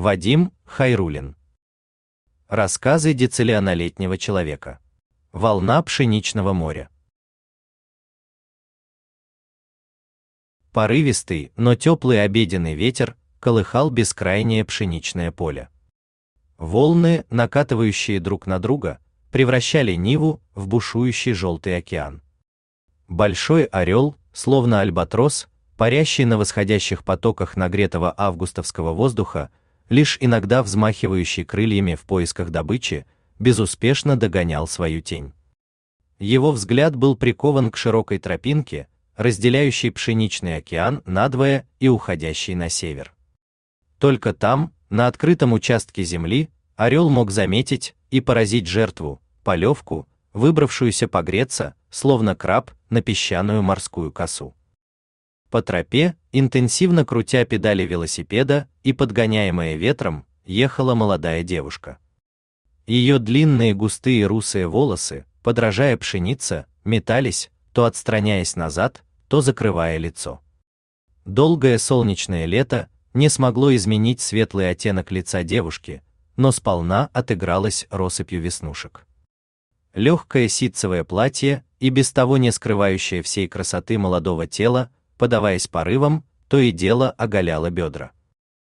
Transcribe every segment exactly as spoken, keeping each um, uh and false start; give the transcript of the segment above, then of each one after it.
Вадим Хайруллин. Рассказы дециллионолетнего человека. Волна пшеничного моря. Порывистый, но теплый обеденный ветер колыхал бескрайнее пшеничное поле. Волны, накатывающие друг на друга, превращали Ниву в бушующий желтый океан. Большой орел, словно альбатрос, парящий на восходящих потоках нагретого августовского воздуха, лишь иногда взмахивающий крыльями в поисках добычи, безуспешно догонял свою тень. Его взгляд был прикован к широкой тропинке, разделяющей пшеничный океан надвое и уходящей на север. Только там, на открытом участке земли, орел мог заметить и поразить жертву, полевку, выбравшуюся погреться, словно краб, на песчаную морскую косу. По тропе, интенсивно крутя педали велосипеда и подгоняемая ветром, ехала молодая девушка. Ее длинные густые русые волосы, подражая пшенице, метались, то отстраняясь назад, то закрывая лицо. Долгое солнечное лето не смогло изменить светлый оттенок лица девушки, но сполна отыгралось россыпью веснушек. Легкое ситцевое платье, и без того не скрывающее всей красоты молодого тела, подаваясь порывам, то и дело оголяло бедра.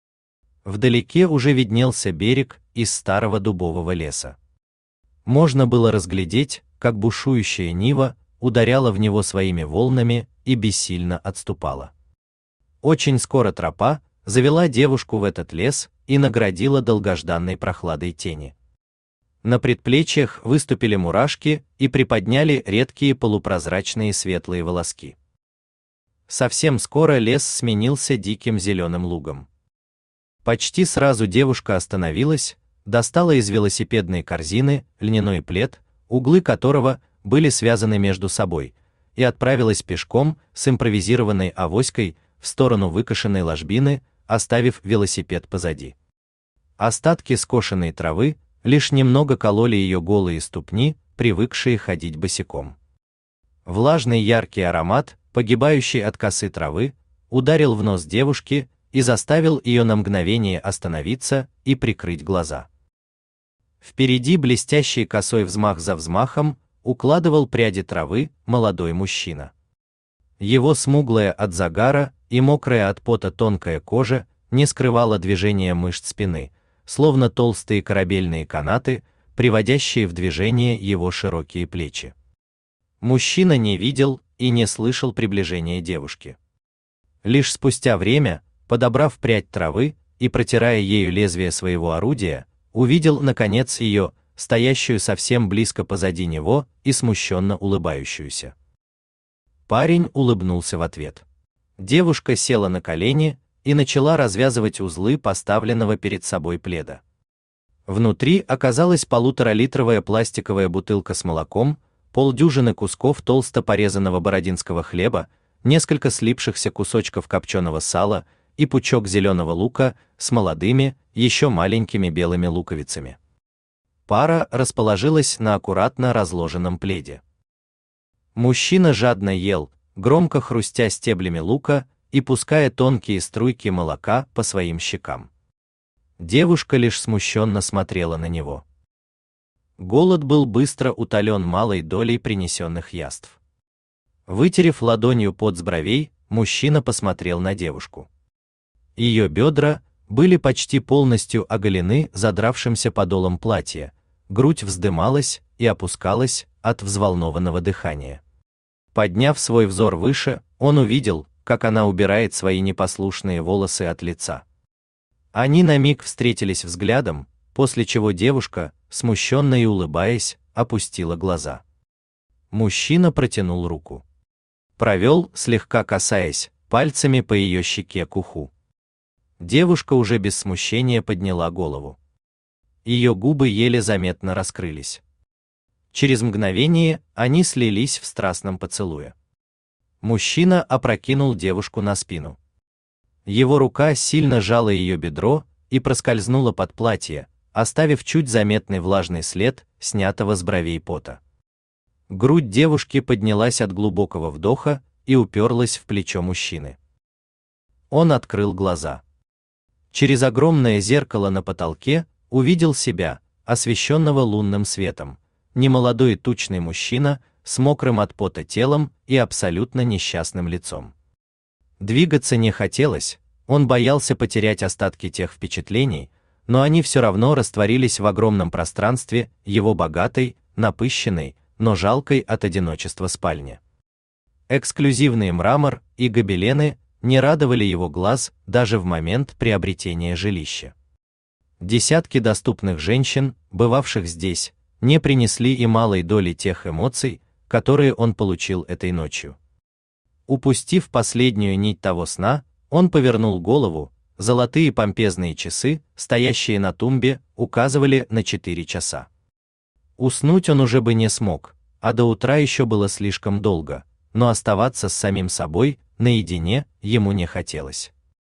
Вдалеке уже виднелся берег из старого дубового леса. Можно было разглядеть, как бушующая Нива ударяла в него своими волнами и бессильно отступала. Очень скоро тропа завела девушку в этот лес и наградила долгожданной прохладой тени. На предплечьях выступили мурашки и приподняли редкие полупрозрачные светлые волоски. Совсем скоро лес сменился диким зеленым лугом. Почти сразу девушка остановилась, достала из велосипедной корзины льняной плед, углы которого были связаны между собой, и отправилась пешком с импровизированной авоськой в сторону выкошенной ложбины, оставив велосипед позади. Остатки скошенной травы лишь немного кололи ее голые ступни, привыкшие ходить босиком. Влажный яркий аромат, погибающий от косы травы, ударил в нос девушки и заставил ее на мгновение остановиться и прикрыть глаза. Впереди блестящий косой взмах за взмахом укладывал пряди травы молодой мужчина. Его смуглая от загара и мокрая от пота тонкая кожа не скрывала движения мышц спины, словно толстые корабельные канаты, приводящие в движение его широкие плечи. Мужчина не видел и не слышал приближения девушки. Лишь спустя время, подобрав прядь травы и протирая ею лезвие своего орудия, увидел наконец ее, стоящую совсем близко позади него и смущенно улыбающуюся. Парень улыбнулся в ответ. Девушка села на колени и начала развязывать узлы поставленного перед собой пледа. Внутри оказалась полуторалитровая пластиковая бутылка с молоком, полдюжины кусков толсто порезанного бородинского хлеба, несколько слипшихся кусочков копченого сала и пучок зеленого лука с молодыми, еще маленькими белыми луковицами. Пара расположилась на аккуратно разложенном пледе. Мужчина жадно ел, громко хрустя стеблями лука и пуская тонкие струйки молока по своим щекам. Девушка лишь смущенно смотрела на него. Голод был быстро утолен малой долей принесенных яств. Вытерев ладонью пот с бровей, мужчина посмотрел на девушку. Ее бедра были почти полностью оголены задравшимся подолом платья, грудь вздымалась и опускалась от взволнованного дыхания. Подняв свой взор выше, он увидел, как она убирает свои непослушные волосы от лица. Они на миг встретились взглядом, после чего девушка, смущенно и улыбаясь, опустила глаза. Мужчина протянул руку. Провел, слегка касаясь, пальцами по ее щеке к уху. Девушка уже без смущения подняла голову. Ее губы еле заметно раскрылись. Через мгновение они слились в страстном поцелуе. Мужчина опрокинул девушку на спину. Его рука сильно сжала ее бедро и проскользнула под платье, оставив чуть заметный влажный след снятого с бровей пота. Грудь девушки поднялась от глубокого вдоха и уперлась в плечо мужчины. Он открыл глаза. через огромное зеркало на потолке увидел себя, освещенного лунным светом. Немолодой тучный мужчина с мокрым от пота телом и абсолютно несчастным лицом. Двигаться не хотелось, он боялся потерять остатки тех впечатлений, но они все равно растворились в огромном пространстве его богатой, напыщенной, но жалкой от одиночества спальни. Эксклюзивный мрамор и гобелены не радовали его глаз даже в момент приобретения жилища. Десятки доступных женщин, бывавших здесь, не принесли и малой доли тех эмоций, которые он получил этой ночью. Упустив последнюю нить того сна, он повернул голову, золотые помпезные часы, стоящие на тумбе, указывали на четыре часа. Уснуть он уже бы не смог, а до утра еще было слишком долго, но оставаться с самим собой наедине ему не хотелось.